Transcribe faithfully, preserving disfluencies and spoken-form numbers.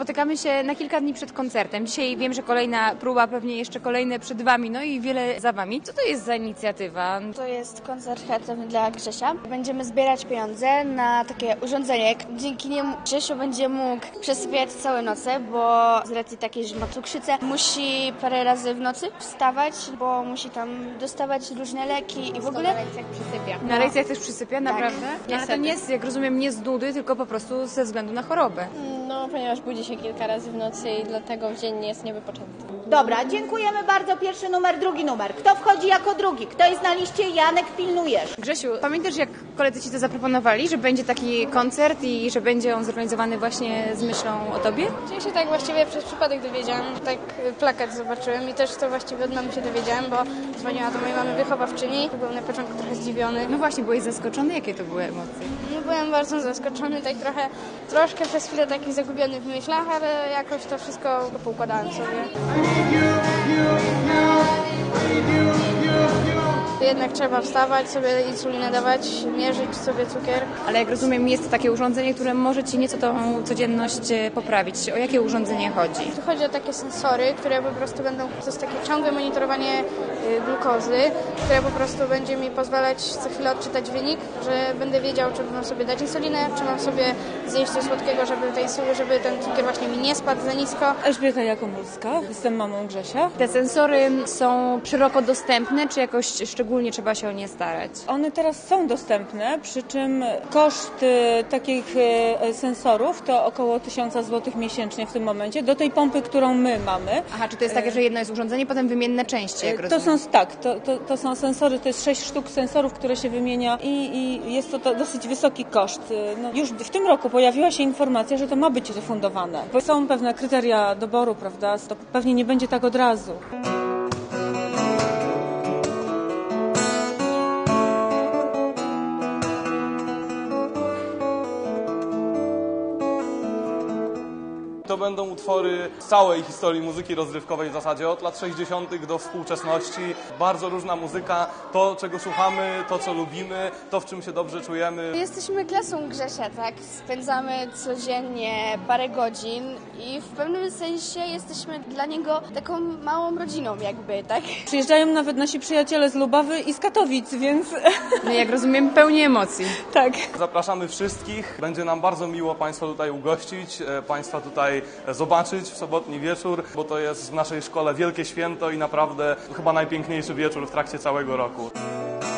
spotykamy się na kilka dni przed koncertem. Dzisiaj wiem, że kolejna próba, pewnie jeszcze kolejne przed Wami, no i wiele za Wami. Co to jest za inicjatywa? To jest koncert charytatywny dla Grzesia. Będziemy zbierać pieniądze na takie urządzenie. Dzięki niemu Grzesiu będzie mógł przesypiać całe noce, bo z racji takiej, że ma cukrzycę, musi parę razy w nocy wstawać, bo musi tam dostawać różne leki i w ogóle... Na lekcjach przysypia. Na lekcjach też przysypia, naprawdę? No, Ale to nie jest, jak rozumiem, nie z nudy, tylko po prostu ze względu na chorobę. No, ponieważ budzi się kilka razy w nocy i dlatego w dzień nie jest niewypoczęty. Dobra, dziękujemy bardzo. Pierwszy numer, drugi numer. Kto wchodzi jako drugi? Kto jest na liście? Janek, pilnujesz. Grzesiu, pamiętasz, jak koledzy Ci to zaproponowali, że będzie taki koncert i że będzie on zorganizowany właśnie z myślą o Tobie? Ja się tak właściwie przez przypadek dowiedziałam, tak plakat zobaczyłem i też to właściwie od mamy się dowiedziałem, bo dzwoniła do mojej mamy wychowawczyni. Byłem na początku trochę zdziwiony. No właśnie, byłeś zaskoczony? Jakie to były emocje? No, byłem bardzo zaskoczony, tak trochę, troszkę przez chwilę taki zagubiony w myślach, ale jakoś to wszystko poukładałem sobie. Jednak trzeba wstawać, sobie insulinę dawać, mierzyć sobie cukier. Ale jak rozumiem, jest to takie urządzenie, które może Ci nieco tą codzienność poprawić. O jakie urządzenie chodzi? Tu chodzi o takie sensory, które po prostu będą, to jest takie ciągłe monitorowanie glukozy, które po prostu będzie mi pozwalać co chwilę odczytać wynik, że będę wiedział, czy mam sobie dać insulinę, czy mam sobie zjeść coś słodkiego, żeby, tej, żeby ten cukier właśnie mi nie spadł za nisko. Elżbieta Jakomulska, jestem mamą Grzesia. Te sensory są szeroko dostępne, czy jakoś szczególnie trzeba się o nie starać? One teraz są dostępne, przy czym koszt e, takich e, sensorów to około tysiąc złotych miesięcznie w tym momencie, do tej pompy, którą my mamy. Aha, czy to jest takie, że jedno jest urządzenie, potem wymienne części, jak To rozumiem? są, tak, to, to, to są sensory, to jest sześć sztuk sensorów, które się wymienia i, i jest to, to dosyć wysoki koszt. No, już w tym roku pojawiła się informacja, że to ma być refundowane, bo są pewne kryteria doboru, prawda, to pewnie nie będzie tak od razu. To będą utwory z całej historii muzyki rozrywkowej w zasadzie, od lat sześćdziesiątych do współczesności. Bardzo różna muzyka, to czego słuchamy, to co lubimy, to w czym się dobrze czujemy. Jesteśmy klasą Grzesia, tak? Spędzamy codziennie parę godzin i w pewnym sensie jesteśmy dla niego taką małą rodziną jakby, tak? Przyjeżdżają nawet nasi przyjaciele z Lubawy i z Katowic, więc No, jak rozumiem, pełni emocji. tak. Zapraszamy wszystkich, będzie nam bardzo miło Państwa tutaj ugościć, Państwa tutaj zobaczyć w sobotni wieczór, bo to jest w naszej szkole wielkie święto i naprawdę chyba najpiękniejszy wieczór w trakcie całego roku.